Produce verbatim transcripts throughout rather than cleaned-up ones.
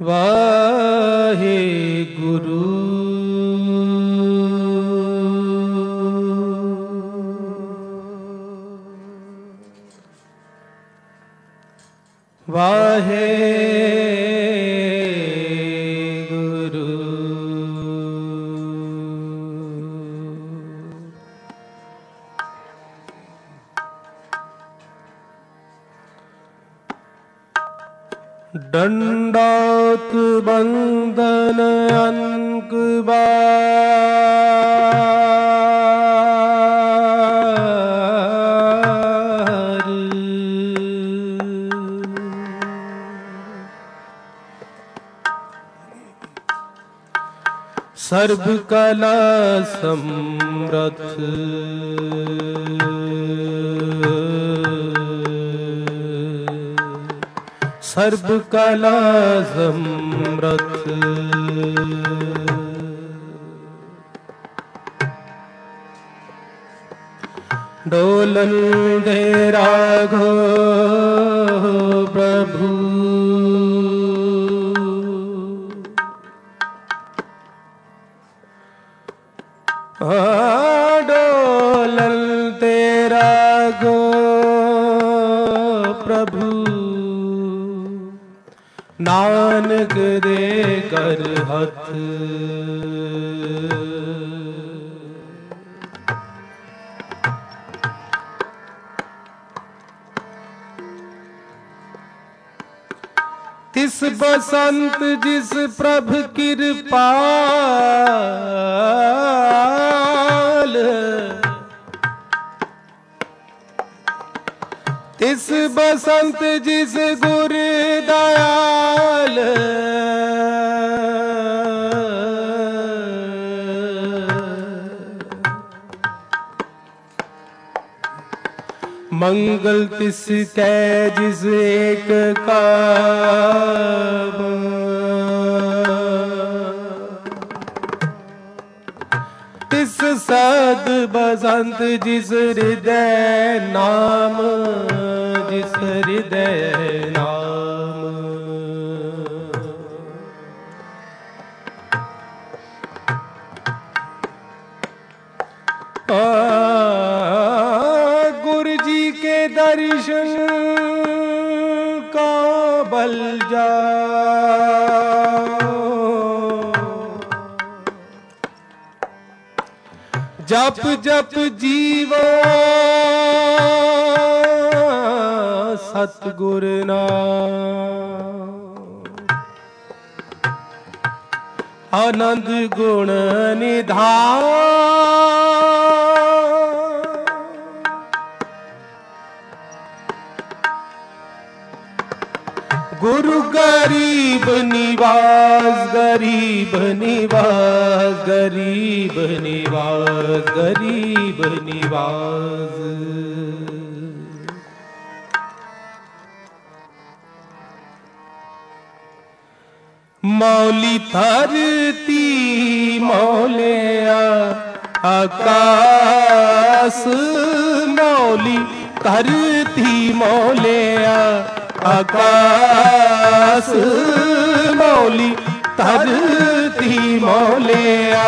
वाहे गुरु वाहे गुरु दंडौत बंदन अनक बार सर्व कला समरथ सर्व कला समरथ डोलन दे राघो प्रभु डोलन तेरा गो प्रभु नानक दे कर हथ तिस बसंत जिस प्रभ कृपाल तिस बसंत जिस गुर दयाल मंगल तिस कै जिस एक का तिस सद बसंत जिस हृदय नाम जिस हृदय नाम आ गुरु जी के दर्शन का बल जा जप जप जीवा सतगुर नाम आनंद गुण निधान गुरु गरीब निवास गरीब निवास गरीब निवास गरीब निवास मौली धरती मौलिया आकाश मौली धरती मौलिया आकाश मौली धरती मौलिया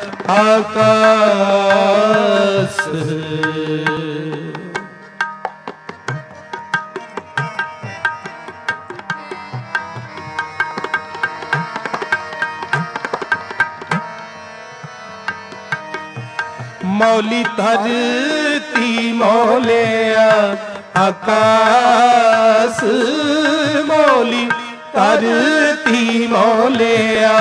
आकाश मौली धरती मौलिया आकाश मौली धरती मौलिया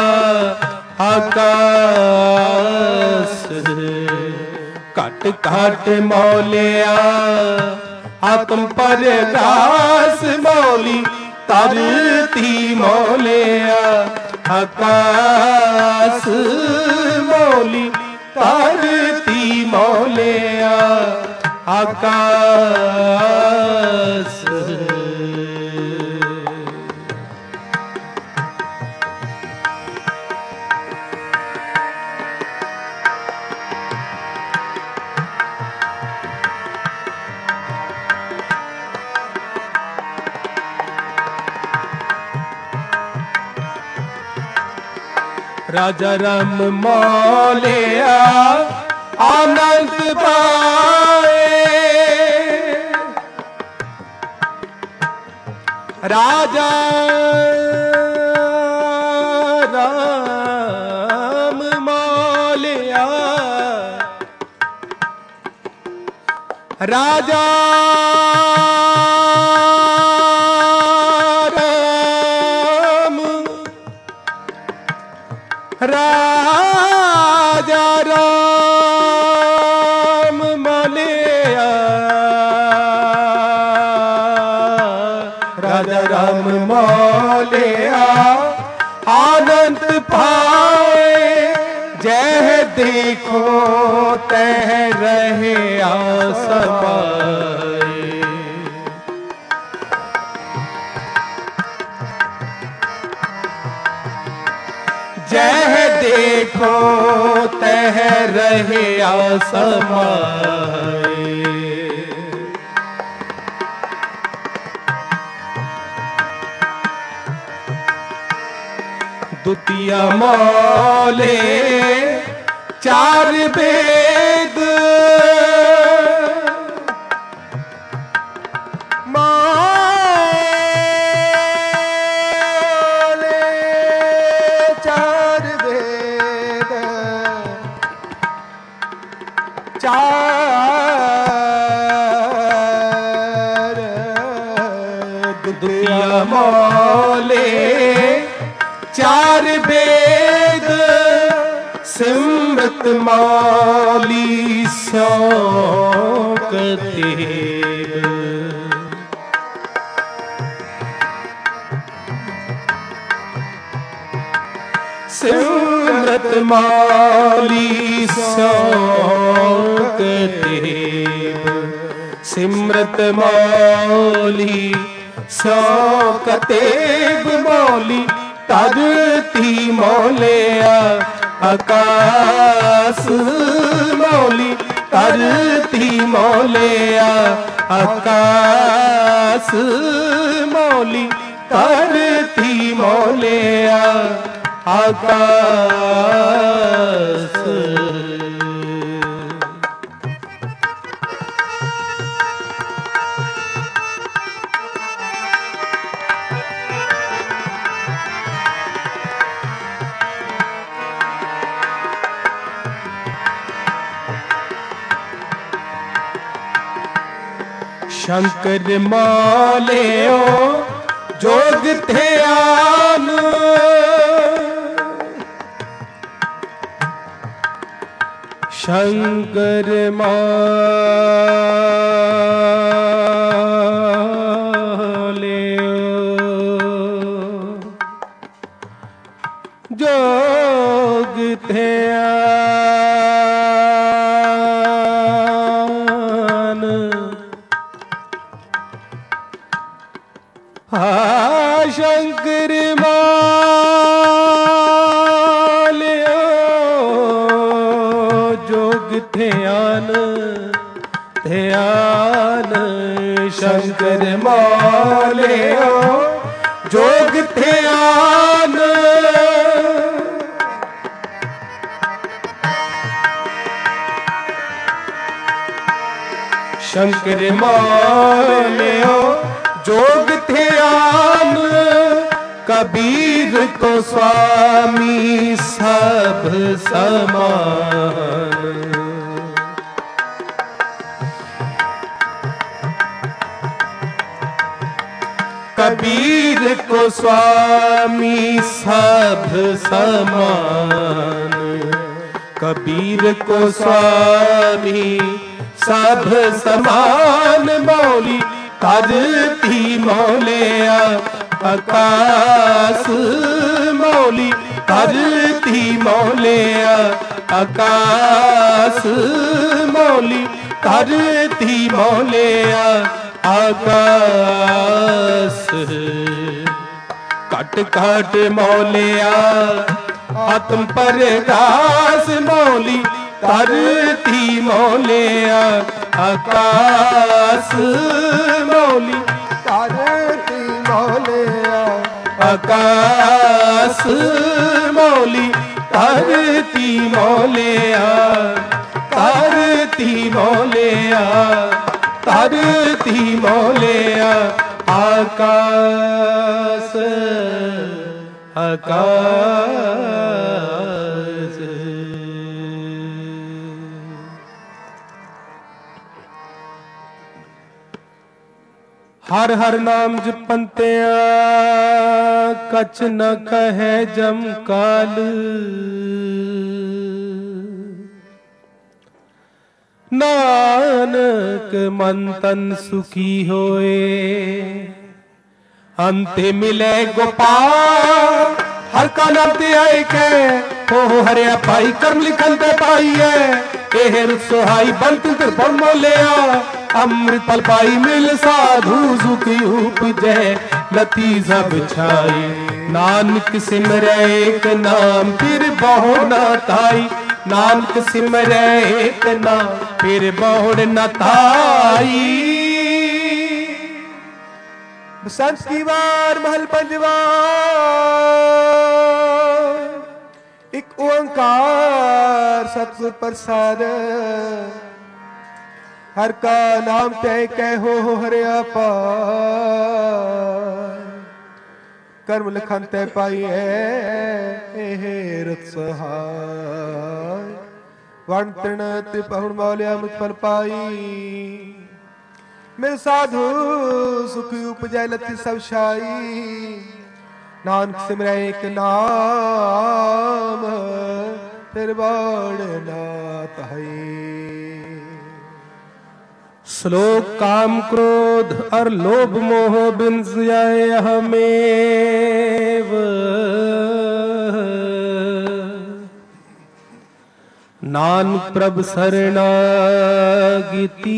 आकाश कट कट मौलिया आत्म परगास मौली धरती मौलिया आकाश मौली धरती मौलिया आकाश राजा राम मौलिया आनंद पाए। राजा राम मौलिया राजा राजा राम मौलिया राजा राम मौलिया आनंद पाए। जह देखो तह रहे आसमाए। जह देखो तह रहे आसमाए। दुतिया मौले चार वेद मौले चार वेद चार दुतिया मौले चार वेद सिमरत मौली सौकते। सिमरत मौली सौकते। सिमरत मौली सौकतेब मौली धरती मौलिया आकाश मौली धरती मौलिया आकाश मौली धरती मौलिया आकाश। शंकर मौलियो जोग ध्यान। शंकर मौलियो जोग ध्यान। हा शंकर मौलियो जोग ध्यान ध्यान। शंकर मौलियो जोग ध्यान। शंकर मौलियो जोग ध्यान। कबीर को स्वामी सब समान। कबीर को स्वामी सब समान। कबीर को स्वामी सब समान। मौली धरती मौलिया आकाश मौली धरती मौलिया आकाश मौली धरती मौलिया आकाश। कट कट मौलिया आत्म प्रकाश मौली धरती मौलिया आकाश मौली धरती मौलिया आकाश मौली ਧਰਤੀ ਮੋਲਿਆ, ਧਰਤੀ ਮੋਲਿਆ, ਧਰਤੀ ਮੋਲਿਆ, ਆਕਾਸ ਆਕਾਸ। ਹਰ ਹਰ ਨਾਮ ਜਪੰਤਿਆ, ਕਛ ਨ ਕਹੈ ਜਮ ਕਾਲ। ਨਾਨਕ ਮਨ ਤਨ ਸੁਖੀ ਹੋਏ, ਅੰਤੇ ਮਿਲੇ ਗੋਪਾਲ। ਹਰ ਕਾ ਨਾਮ ਤੇ ਆਏ ਕੈ, ਹੋ ਹਰਿਆ ਭਾਈ ਕਰਮ ਲਿਖਨ ਤੇ ਪਾਈਐ। ਇਹ ਰੁਤ ਸੁਹਾਈ ਬੰਤ ਤਿਰਪੁਰ ਮੋਲਿਆ, ਅੰਮ੍ਰਿਤ ਫਲ ਪਾਈ ਮਿਲ ਸਾਧੂ ਸੁਖ ਉਪਜੈ। ਲਤੀ ਸਭ ਛਾਈ ਨਾਨਕ ਸਿਮਰੈ ਏਕ ਨਾਮ, ਫਿਰ ਬਹੁ ਨ ਤਾਈ। ਨਾਨਕ ਸਿਮਰੈ ਏਕ ਨਾਮ, ਫਿਰ ਬਹੁੜ ਨ ਤਾਈ। ਬਸੰਤ ਕੀ ਵਾਰ ਮਹਲ ਪੰਜਵਾ। ਇੱਕ ਓੰਕਾਰ ਸਤਿਗੁਰ ਪ੍ਰਸਾਦ, ਹਰ ਕਾ ਨਾਮ ਤੈ ਕਹਿ ਹੋ ਹਰਿਆ ਪਾਰ। ਕਰਮ ਲਖਨ ਤੈ ਪਾਈਐ ਇਹ ਰਤ ਸਹਾਇ। ਵਣ ਤ੍ਰਿਣ ਤ੍ਰਿਪਹੁਣ ਮੌਲਿਆ ਮੁਖ ਫਲ ਪਾਈ। ਮਿਲ ਸਾਧੂ ਸੁਖ ਉਪਜੈ ਲਤੀ ਸਭ ਛਾਈ। ਨਾਨਕ ਸਿਮਰੈ ਏਕ ਨਾਮ, ਫਿਰ ਬਾੜ ਨਾ ਤਾਈ। श्लोक काम क्रोध और लोभ मोह बिन जाए हमेव। नानक प्रभ शरणागति,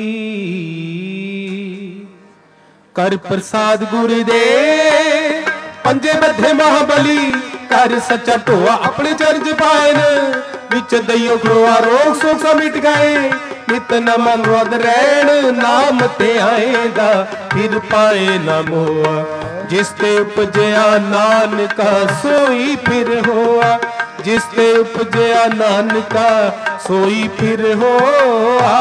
कर प्रसाद गुरुदे। पंजे बद्धे महाबली, कर सच्चा ढोआ अपने चरज पायन। विच दइयो खड़ोआ रोग सोख सा मिट गए। नित न मन रद रैण, नाम ते आएगा फिर पाए न मोआ। जिस ते उपजया नानका सोई फिर होआ। जिस ते उपजया नानका सोई फिर होआ।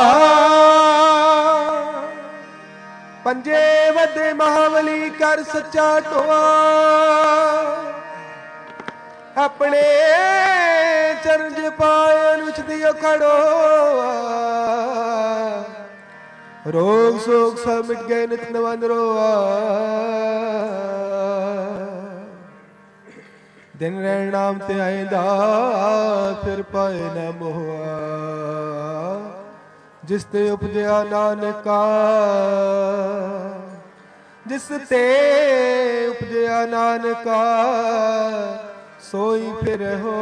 पंजे वधे महाबली, कर सच्चा ढोआ। अपने चरण पायन उच दियो खड़ोआ। रोग शोक सब मिट गए नित नवन रोआ। दिन रैण नाम ते आएंदा फिर पाए न मोहा। जिस ते उपजया नानका, जिस ते उपजया नानका सोई फिर हो।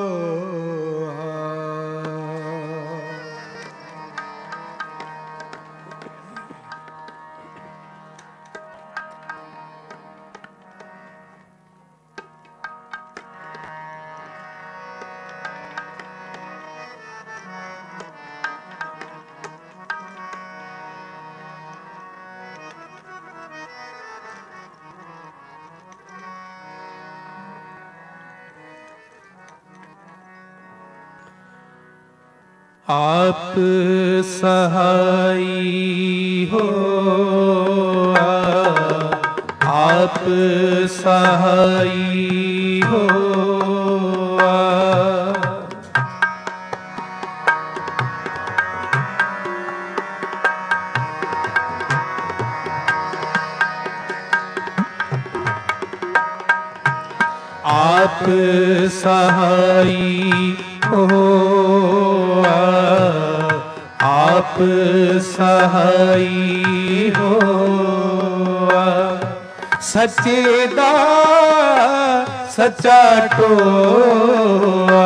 आप सहाई हो, आप सहाई हो। आप सहाई हो, आप सहाई हो। सच्चे दा सच्चा टोआ।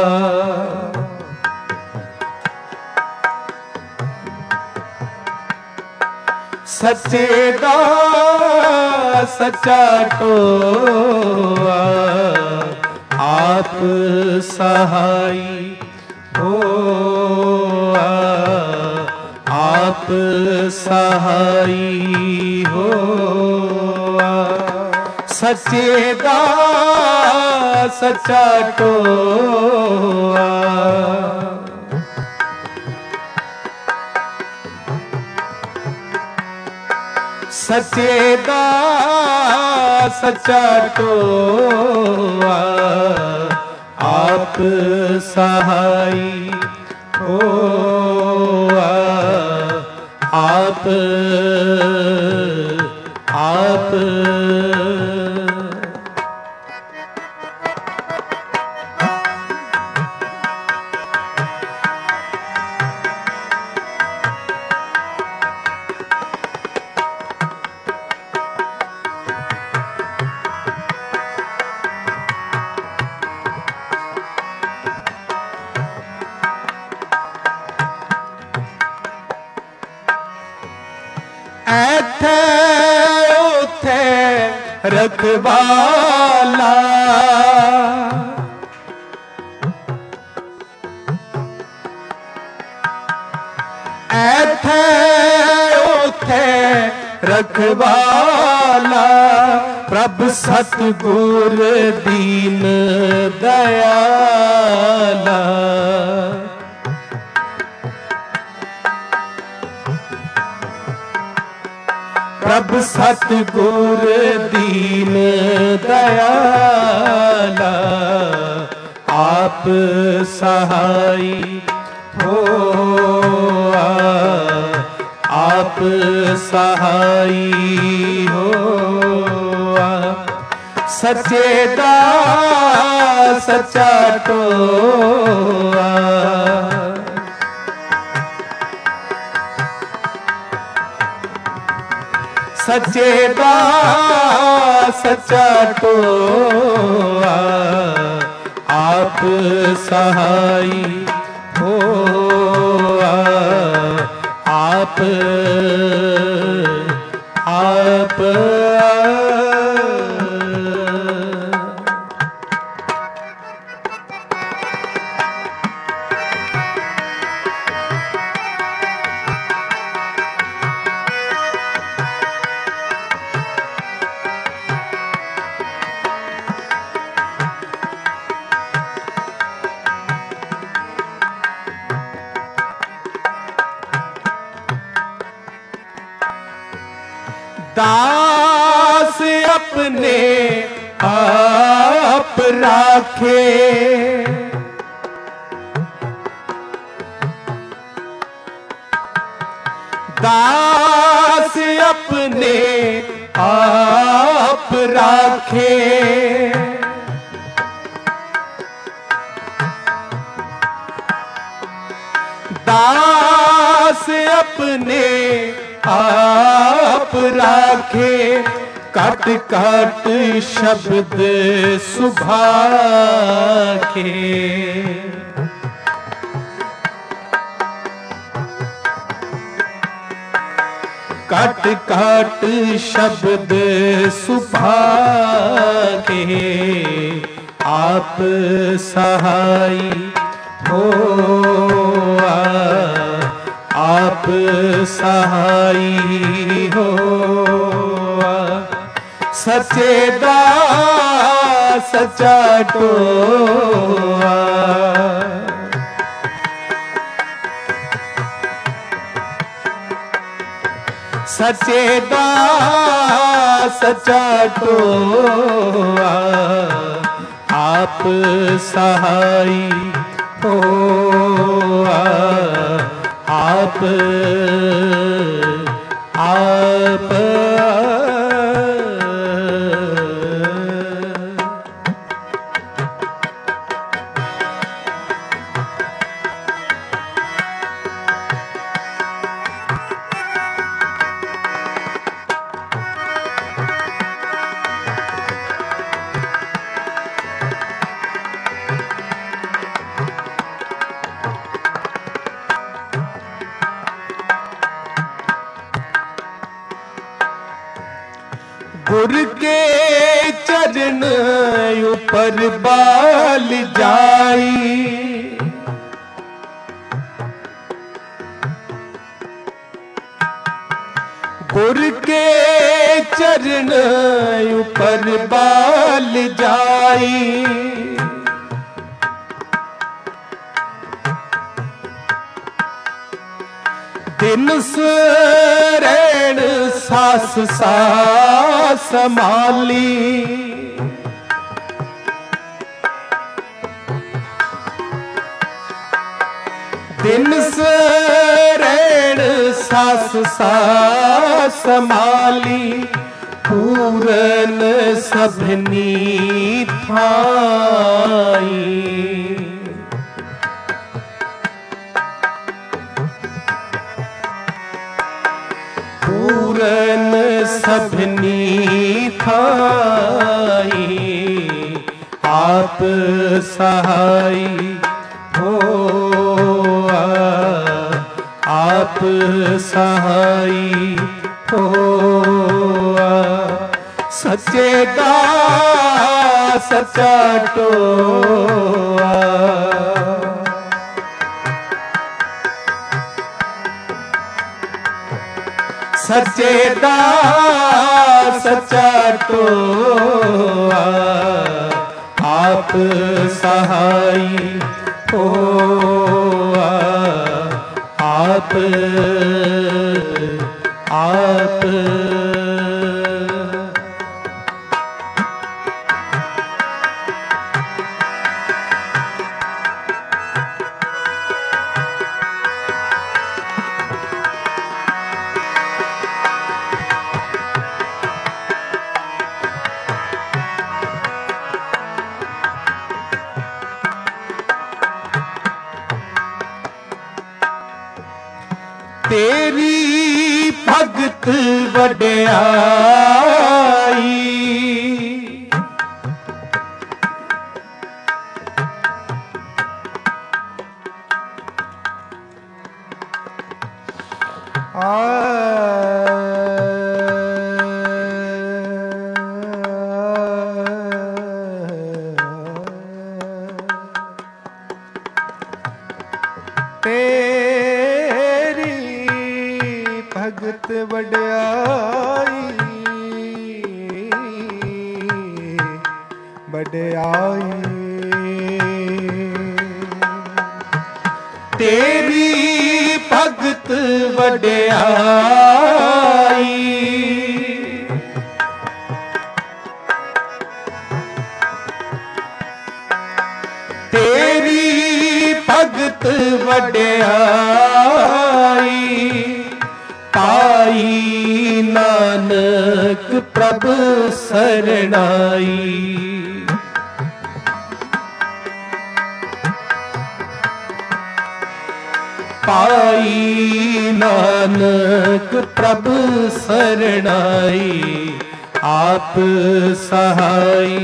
सच्चे दा सच्चा टोआ। आप सहाई हो, आप सहाई हो। सच्चे दा सच्चा टोआ। सच्चे दा सच्चा टोआ, आप सहाई होआ। आप आप ऐथे उथे रखवाला, ऐथे उथे रखवाला। प्रभ सतगुर दीन दयाला। प्रभ सतगुर दीन दयाला। आप सहाई होआ। आप सहाई होआ। सच्चे दा सच्चा टोआ। सच्चे दा सच्चा टोआ। आप सहाई होआ। आप आप दास अपने आप राखे। दास अपने आप राखे। दास अपने आप राखे। कट कट शब्द सुभाखे। कट कट शब्द सुभाखे। आप सहाई होआ। आप सहाई होआ। सच्चे दा सच्चा टोआ। सच्चे दा सच्चा टोआ। आप सहाई होआ। आप आप गुर के चरण ऊपर बाल जाई। गुर के चरण ऊपर बाल जाई। तिन सरैण सास सास संभाली, तिन सरैण सास सास संभाली, पूरन सबनी थाई। पूरन सबनी थाई, आप सहाय होआ, आप सहाय होआ। सच्चे दा सच्चा टोआ, सच्चे दा सच्चा टोआ, आप सहाय होआ, आप आप तेरी भगत वड्याई, आ भगत वड्याई, वड्याई। तेरी भगत वड्याई, तेरी भगत वड्याई। पाई नानक प्रभ सरणाई, पाई नानक प्रभ सरणाई, आप सहाय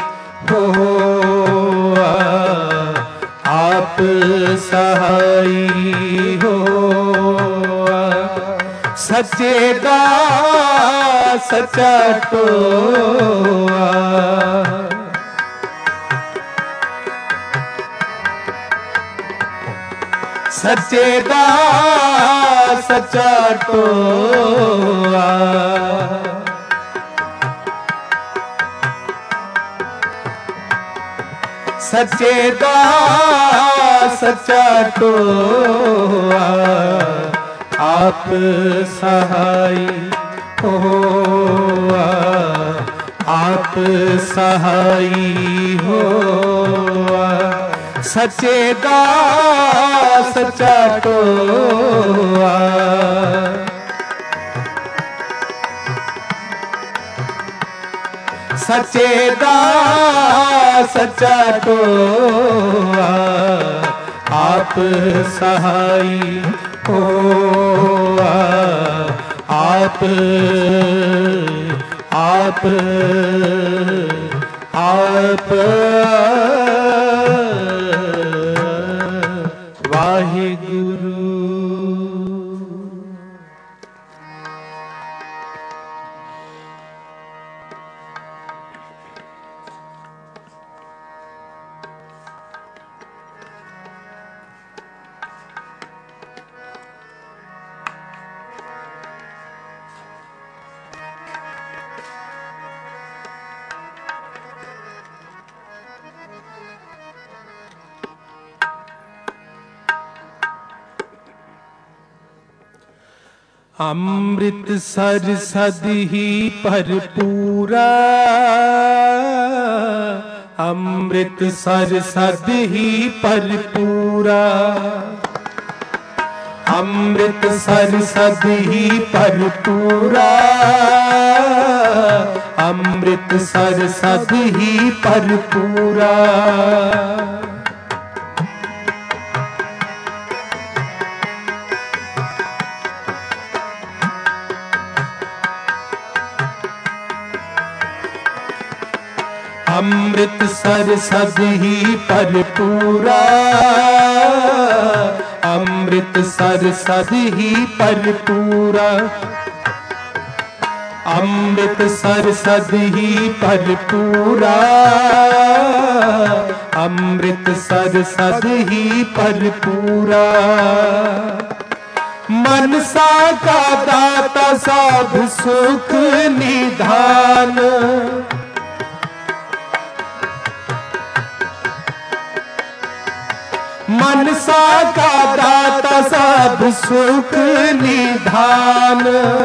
होआ, आप सहाय होआ। सच्चे दा सच्चा टोआ, सच्चे दा सच्चा टोआ, सच्चे दा सच्चा टोआ, आप सहाय होआ, आप सहाय होआ। सच्चे दा सच्चा टोआ, सच्चे दा सच्चा टोआ, आप सहाय होआ, आप आप आप वाहिगुरु। अमृत सर सद ही भरपूरा, अमृत सर सद ही भरपूरा, अमृत सर सद ही भरपूरा, अमृत सर सद ही भरपूरा। अमृत सर सद ही भरपूरा, अमृत सर सद ही भरपूरा, अमृत सर सद ही भरपूरा, अमृत सर सद ही भरपूरा। मनसा का दाता सब सुख निधान, मनसा का दाता सब सुख निधान,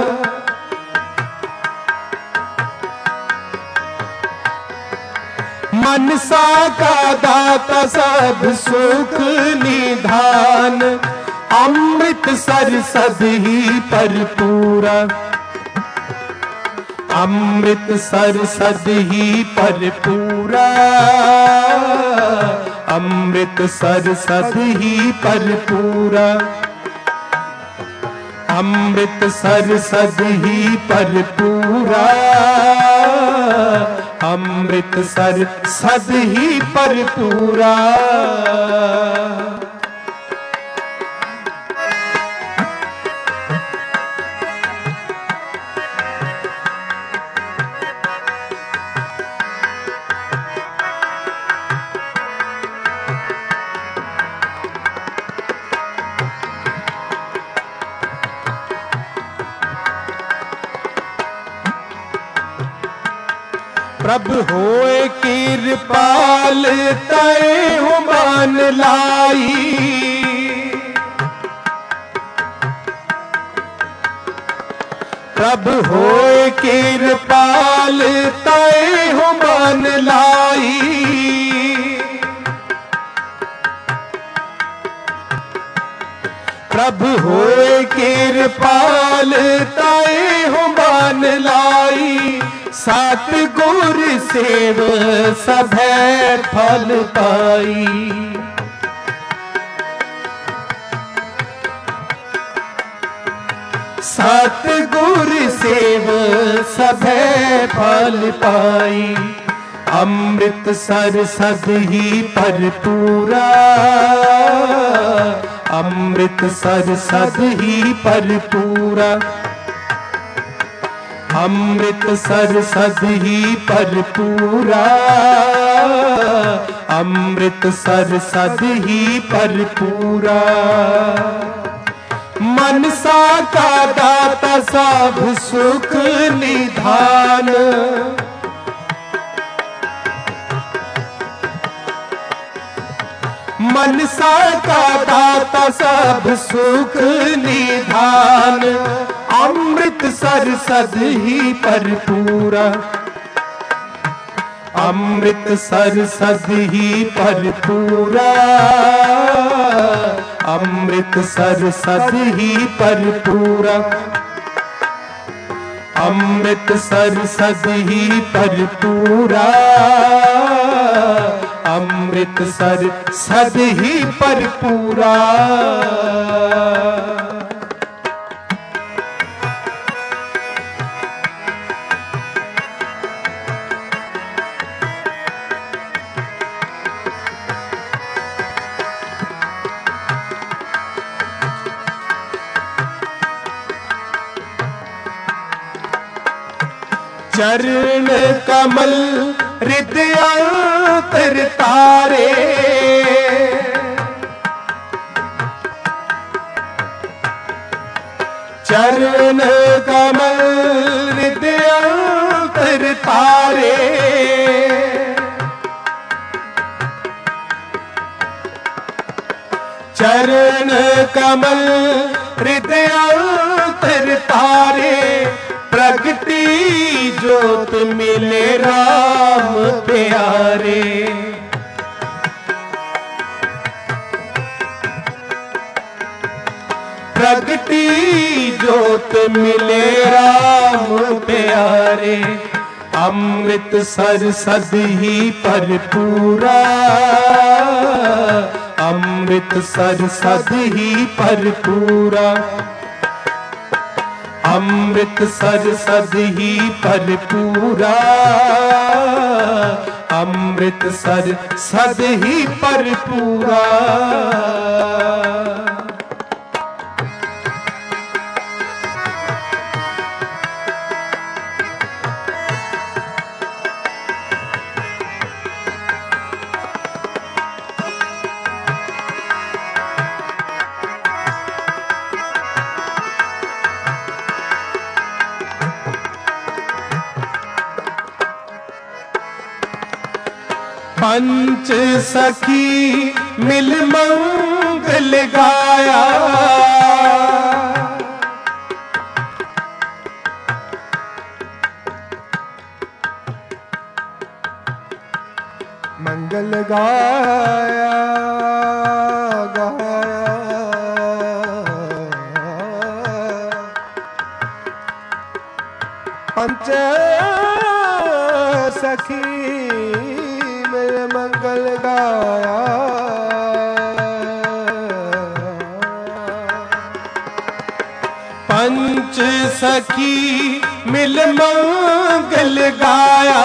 मनसा का दाता सब सुख निधान। अमृत सर सद ही भरपूरा, अमृत सर सद ही भरपूरा, अमृत सर सद ही भरपूरा, अमृत सर सद ही भरपूरा, अमृत सर सद ही भरपूरा। प्रभु होए कृपाल तय मान लाई, प्रभु होए कृपाल तय मान लाई, प्रभु होए कृपाल तय मान लाई। सतगुर सेव सभै फल पाई, सतगुर सेव सभै फल पाई। अमृत सर सद ही भरपूरा, अमृत सर सद ही भरपूरा, अमृत सर सद ही भरपूरा, अमृत सर सद ही भरपूरा। मनसा का दाता सब सुख निधान, मनसा का दाता सब सुख निधान। अमृत सर सद ही भरपूरा, अमृत सर सद ही भरपूरा, अमृत सर सद ही भरपूरा, अमृत सर सद ही भरपूरा, अमृत सर सद ही भरपूरा। चरण कमल हृदयांतर तारे, चरण कमल हृदयांतर तारे, चरण कमल हृदयांतर मंत्र तारे प्रगटी जोत मिले राम प्यारे। प्रगटी जोत मिले राम प्यारे। अमृत सर सद ही पर पूरा, अमृत सर सद ही पर पूरा। अमृत सर सद ही पर पूरा, अमृत सर सद ही पर पूरा। पंच सखी मिल मंगल गाया, मंगल गाया गाया। पंच सखी मंगल गाया, पंच सखी मिल मंगल गाया।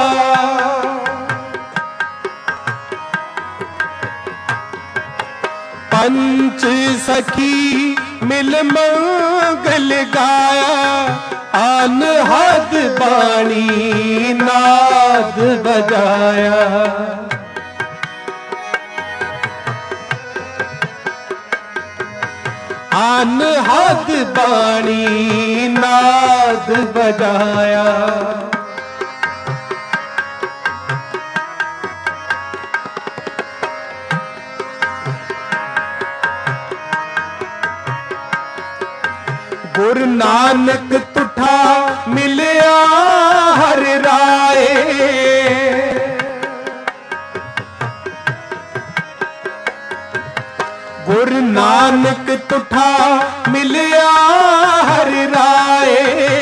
पंच सखी मिल मंगल गाया, अनहद बाणी नाद बजाया। अनहद बाणी नाद बजाया। गुरु नानक तुठा मिलिया हर राय, गुरु नानक तुठा मिलिया हर राय।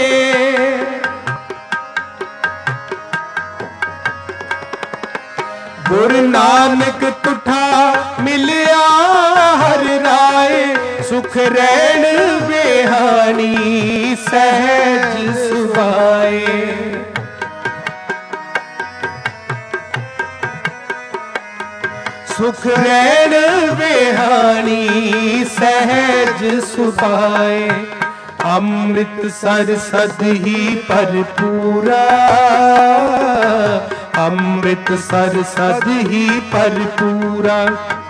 गुरु नानक तुठा मिलिया हर राय, सुख रैन बेहानी सहज सुभाए। सुख रैन बेहानी सहज सुभाए। अमृत सर सद ही पर पूरा, अमृत सर सद ही पर पूरा।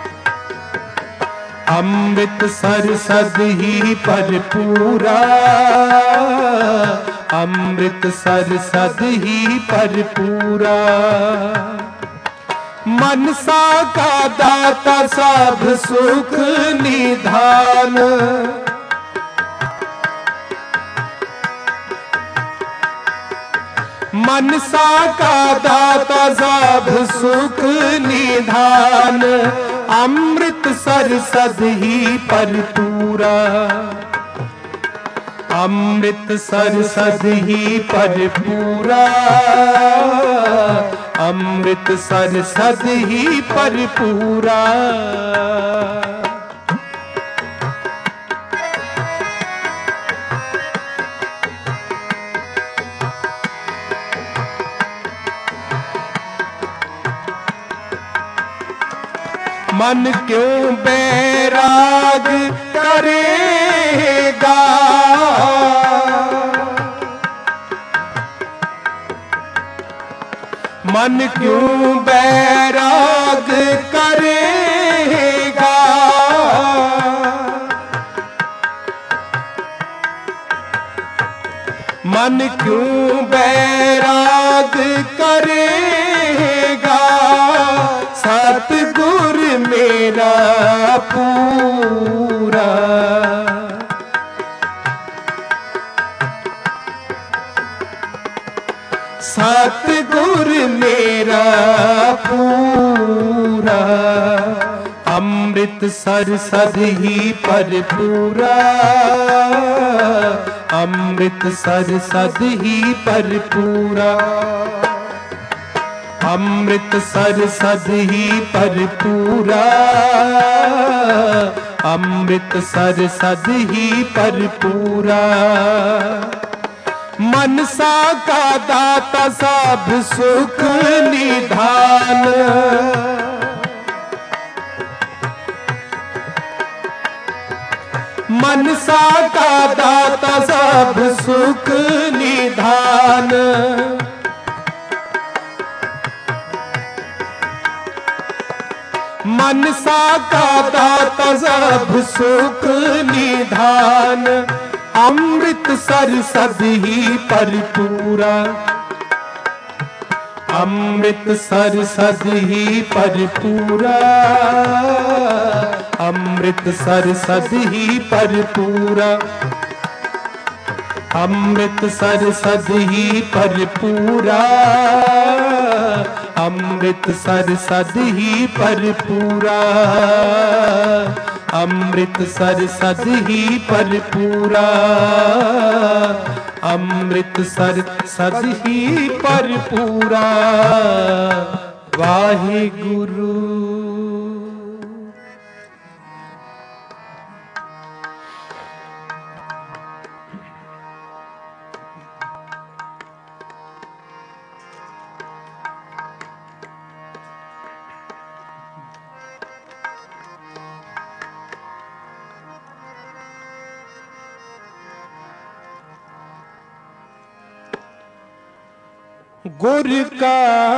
अमृत सर सद ही पर पूरा, अमृत सर सद ही पर पूरा। मनसा का दाता सब सुख निधान, मनसा का दाता सब सुख निधान। अमृत सर सद ही पर पूरा, अमृत सर सद ही पर पूरा, अमृत सर सद ही पर पूरा। मन क्यों बैराग करेगा, मन क्यों बैराग करेगा। मन क्यों बैराग करेगा, सतगुर मेरा पूरा। पूरा, अमृतसर सद ही पर पूरा, अमृतसर सद ही पर पूरा, अमृतसर सद ही पर पूरा, अमृतसर सद ही पर पूरा। मनसा का दाता सब सुख निधान, मनसा का दाता सब सुख निधान, मनसा का दाता सब सुख निधान, अमृतसर सद ही पर पूरा, अमृतसर सद ही पर पूरा, अमृतसर सद ही पर पूरा, अमृतसर सद ही पर पूरा, अमृतसर सद ही पर पूरा, अमृतसर सद ही पर पूरा, अमृतसर सद ही पर पूरा। वाहिगुरु। गुर का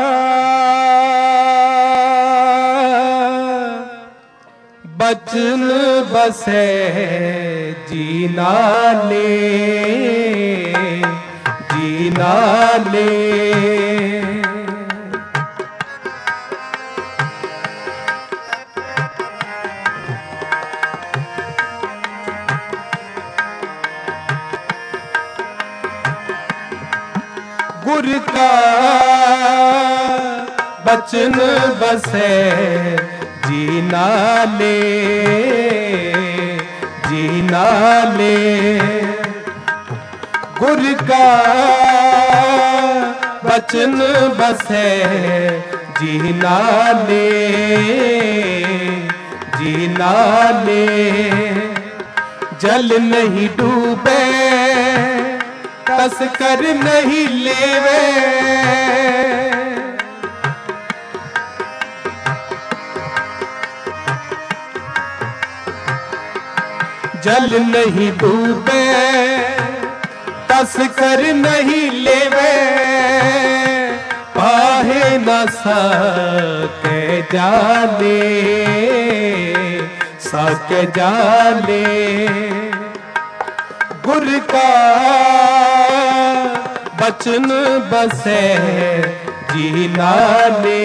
बचन बसे जीना ले, जीना ले, गुर का बचन बसे जीना ले, जीना ले, गुर का बचन बसे जीना ले, जीना ले, जल नहीं डूबे तस्कर नहीं लेवे, जल नहीं डूबे तस्कर नहीं लेवे, पाहे न सके जाने, सके जाने, गुर का बचन बसे जीना ले,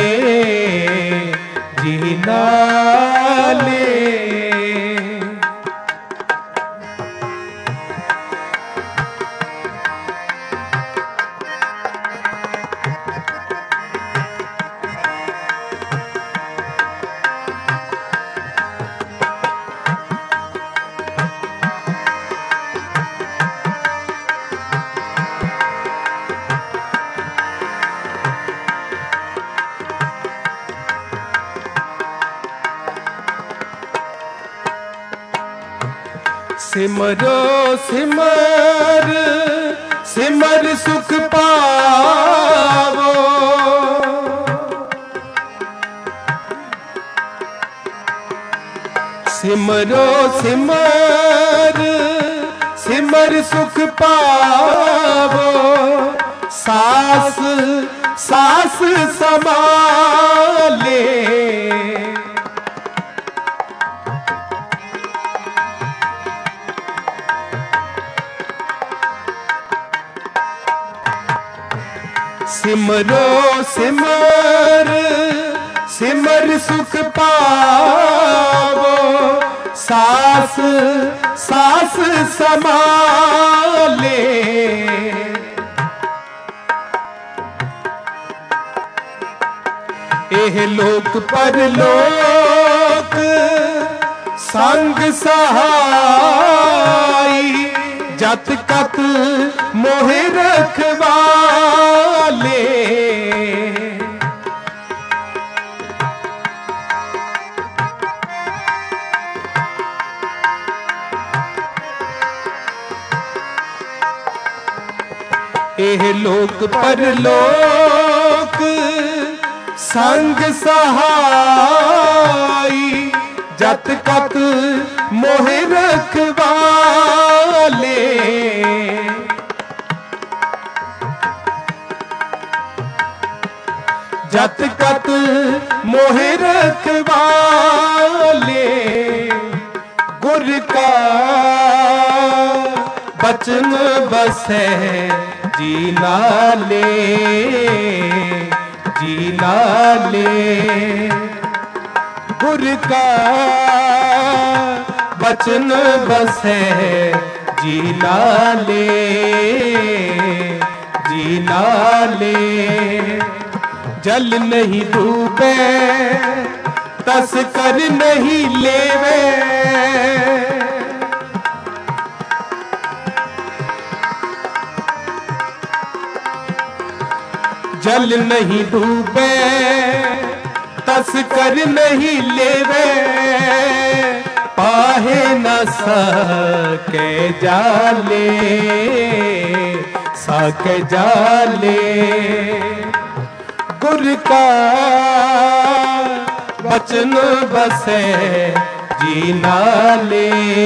जीना ले। सिमरो सिमर सिमर सुख पावो, सिमरो सिमर सिमर सुख पावो, सास सास संभाले, सिमरो सिमर सिमर सुख पावो, सास सास संभाले, एह लोक परलोक संग सहाई, जत कत मोहि रखवाले। एह लोक परलोक संग सहाई, जत कत मोहि रखवाले। जत कत मोहि रखवाले। गुर का बचन बसै जी नाले, जी नाले। गुर का बचन बसै जी नाले, जी नाले। जल नहीं डूबे तस्कर नहीं लेवे, जल नहीं डूबे तस्कर नहीं लेवे। पाहे न सके जाले, सके जाले। गुर का बचन बसे जी नाले,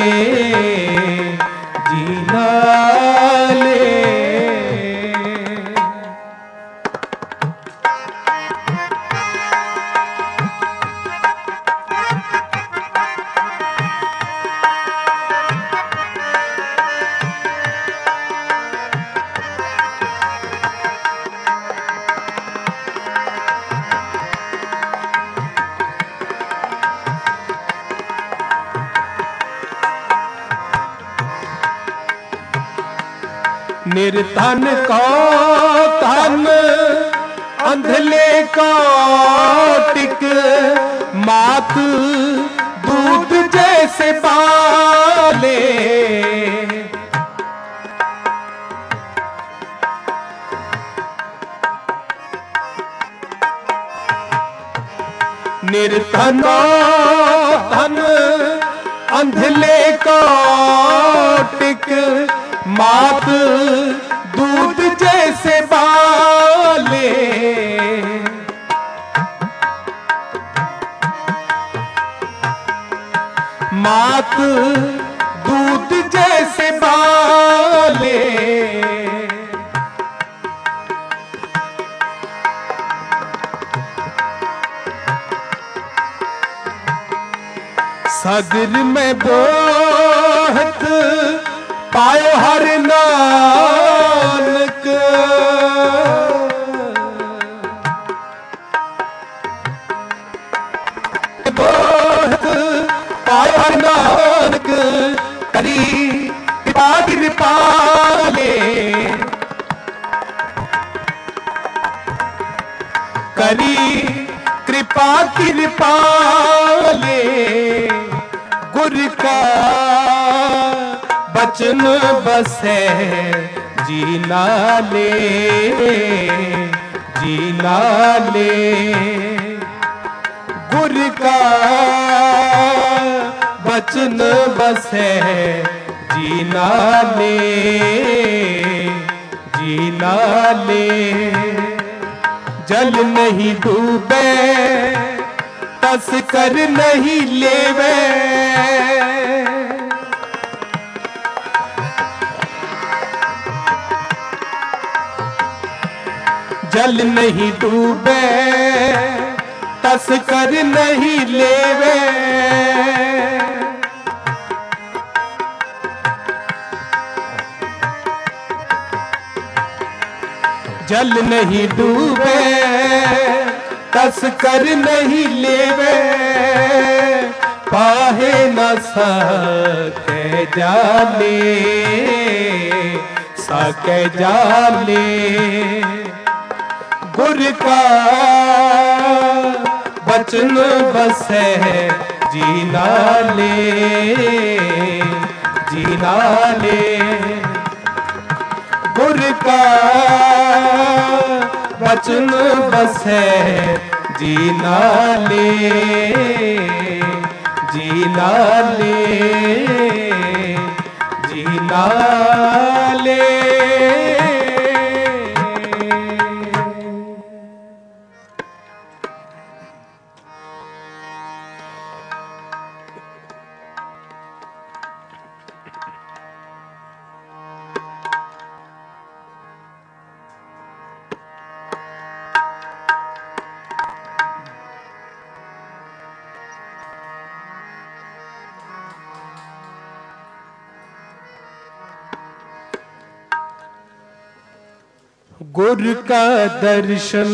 जी नाले। निर्धन को धन अंधले को टिक, मात दूध जैसे पाले। निर्धन धन अंधले को टिक, मात दूध जैसे बाले। मात दूध जैसे बाले। सगर में बोहत पायो हर नानक, बोहत पायो हर नानक। करी कृपा कृपाले, करी कृपा कृपाले। गुर का बचन बसे जी नाले, जी नाले। गुर का बचन बसे जी नाले, जी नाले। जल नहीं डूबे तस्कर नहीं लेवे, जल नहीं डूबे तस्कर नहीं लेवे। जल नहीं डूबे तस्कर नहीं लेवे। पाहे न सके जाले, सके जाले। गुर का बचन बसै जी नाले जी नाले। गुर का बचन बसै जी नाले जी नाले जी नाले। गुर का दर्शन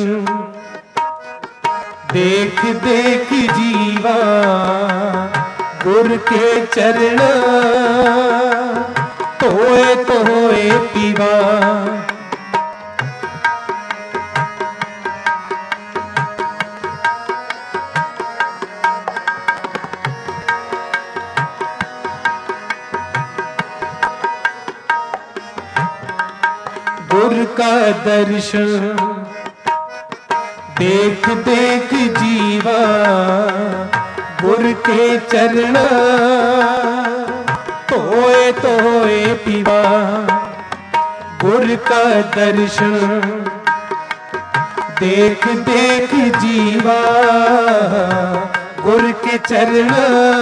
देख देख जीवा, गुर के चरण तोए तोए पीवा। गुर का दर्शन देख देख जीवा, गुर के चरण तोए तोए पीवा। गुर का दर्शन देख देख जीवा, गुर के चरण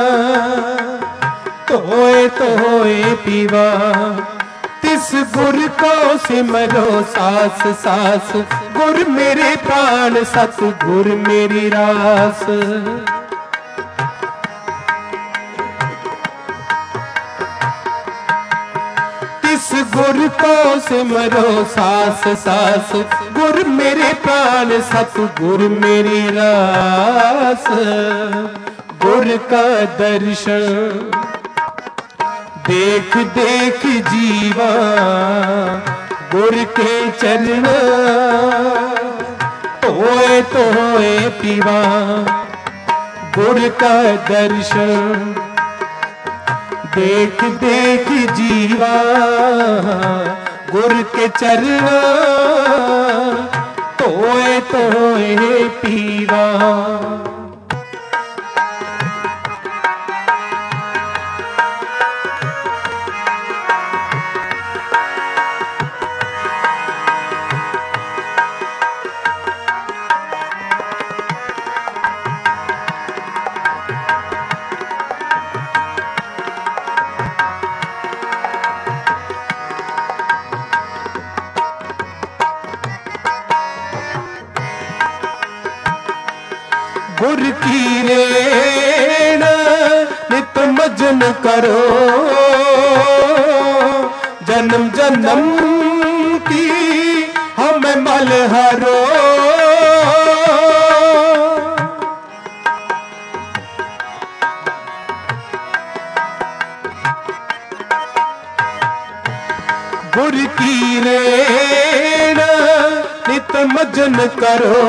तोए तोए पीवा। तिस गुर को सिमरो सास सास, गुर मेरे प्राण सत गुर मेरी रास। तिस गुर को सिमरो सास सास, गुर मेरे प्राण सत गुर मेरी रास। गुर का दर्शन देख देख जीवा, गुर के चरण तोए तोए पीवा। गुर का दर्शन देख देख जीवा, गुर के चरण तोए तोए पीवा। गुर की रेण नित मजन करो, जन्म जन्म की हमें मल हरो। गुर की रेण नित मजन करो,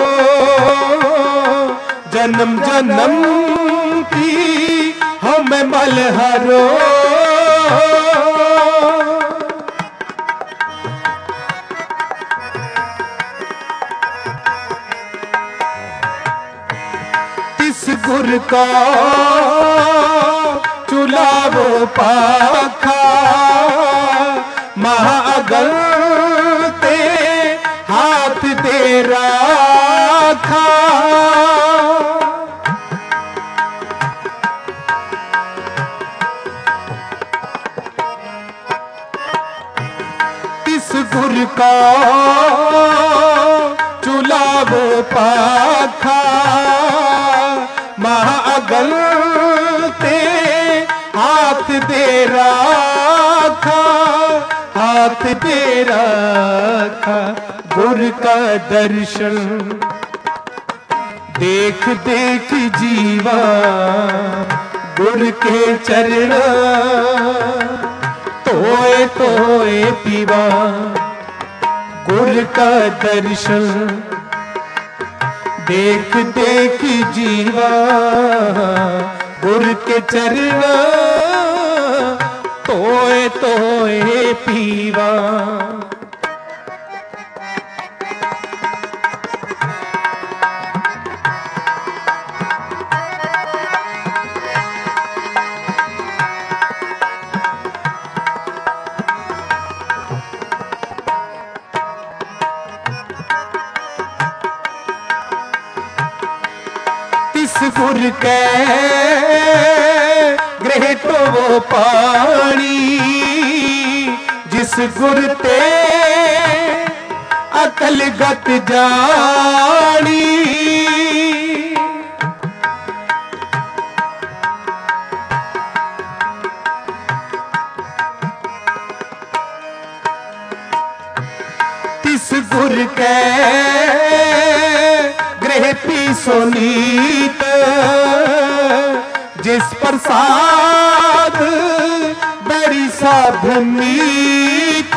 जन्म जन्म की हमें मल हरो। तिस गुर का चुलावो पाखा, महाअगल ते हाथ दे राखा। तिस गुर का चुलावो पाखा, महाअगल ते हाथ दे राखा, हाथ दे राखा। गुर का दर्शन देख देख जीवा, गुर के चरण तोए तोए पीवा। गुर का दर्शन देख देख जीवा गुर के चरण तोए तोए पीवा। तिस गुर के ग्रह तो वो पानी, जिस गुर ते अकल गत जानी। तिस गुर के ग्रह पी सोनीत, जिस प्रसाद बड़ी साध मीत।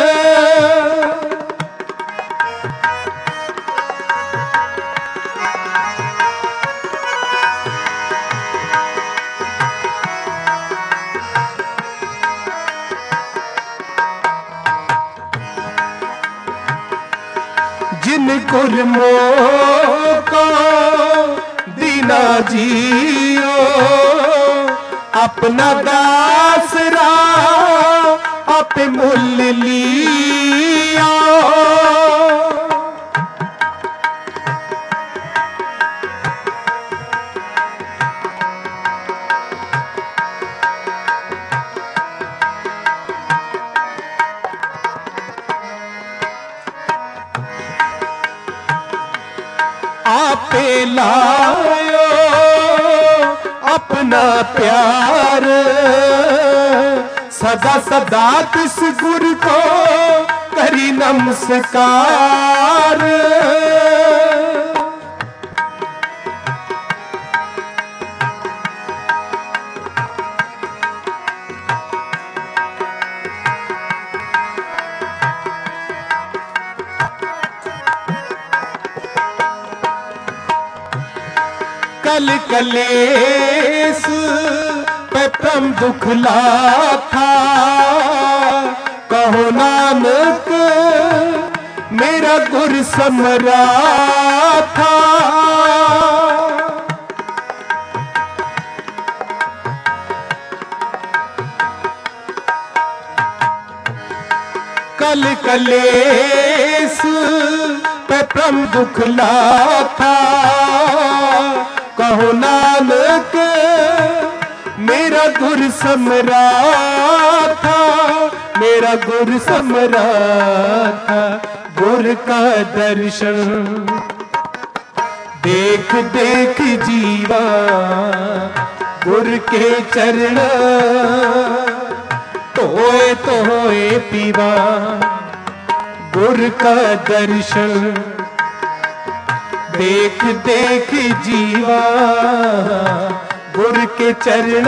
जिन गुरमों को दीना जियो, अपना दासरा आप मुल लिया। आपे लायो अपना प्यार, सदा सदा तिस गुर को करी नमस्कार। कल कलेस पे प्रम दुख लाथा, कहो नानक मेरा गुर समरा था। कल कलेस पे प्रम दुख लाथा, कहो नानक मेरा गुर समरा था। मेरा गुर समरा था। गुर का दर्शन देख देख जीवा गुर के चरण तोए तोए पीवा। गुर का दर्शन देख देख जीवा गुर के चरण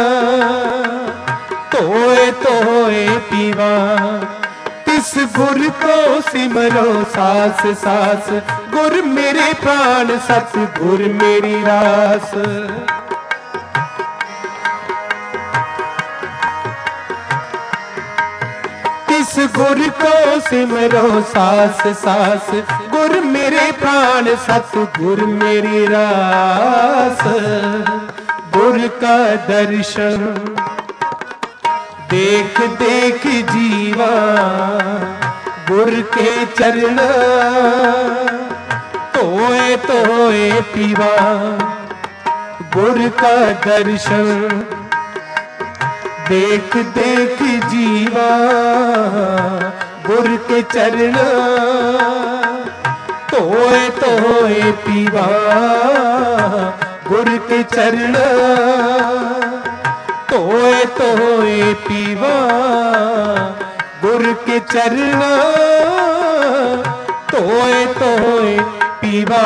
तोए तोए पीवा। तिस गुर को सिमरो सास सास, गुर मेरे प्राण सत गुर मेरी रास। तिस गुर को सिमरो सास सास, गुर मेरे प्राण सत गुर मेरी रास। गुर का दर्शन देख देख जीवा गुर के चरण तोए तोए पीवा। गुर का दर्शन देख देख जीवा गुर के चरण तोए तोए पीवा। गुर के चरण तोए तोए पीवा। गुर के चरण तोए तोए पीवा।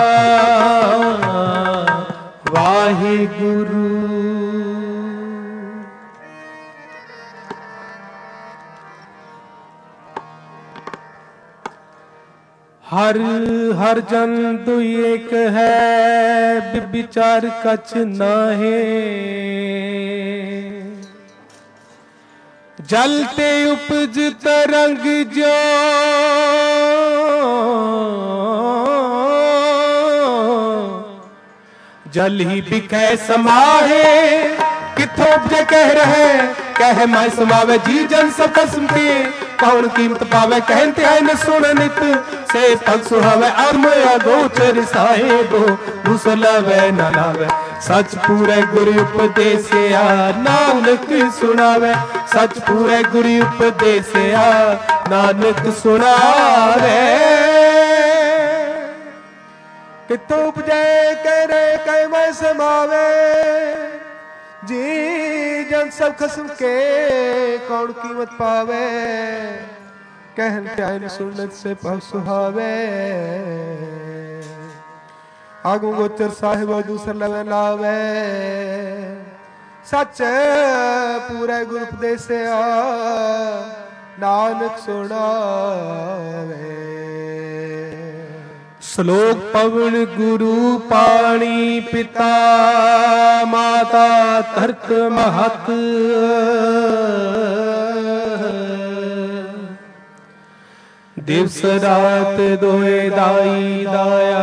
वाहिगुरु। हर हर जन दुई एक है, बिचार कछ नाहे। जलते उपज तरंग जो, जल ही बिकै समाहे। किथों उपजे कह रहे, कह मैं समावे जी जन सब कसम के। कौन कीमत पावे कहते हैं न सुन नित, से पग सुहावे अम अगोचर साहेबो। मुसलवे न लावे सच पूरे गुरु उपदेसिया, नानक सुनावे सच पूरे गुरु उपदेसिया, नानक सुनावे। कितों उपजे करे कह मैं समावे जी जन सब खसम के। कौन कीमत पावे कहते हैं सुनत से पग सुहावे। आगू गोचर साहिब दूसर लवे लावे, सच पूरा गुरु उपदेसिया, नानक सुनावे। श्लोक पवन गुरु पाणी, पिता माता धरत महत। दिवस रात दोए दाई दाया,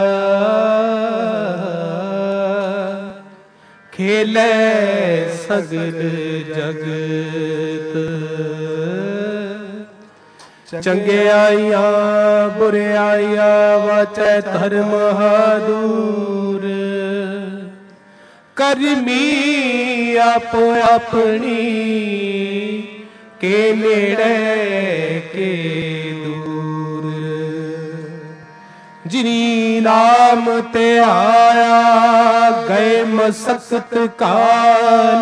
खेले सगल जगत। चंगे आइया बुरे आइया, वाचै धर्म दूर। करमी आपो अपनी, के नेड़े के दूर। जिनी नाम ते आया, गए मसकत काल।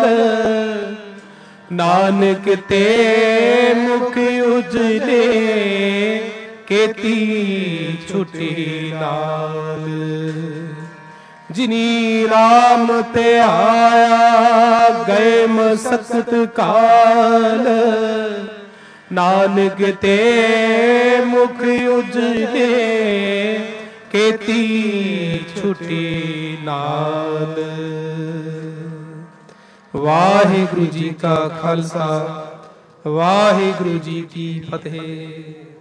नानक ते मुख उजले, केती छुटी नाल। जिनी नाम ते आया, गए मसकत काल। नानक ते मुख उजले, केती छुटी नाल। वाहिगुरु जी का खालसा, वाहिगुरु जी की फतेह।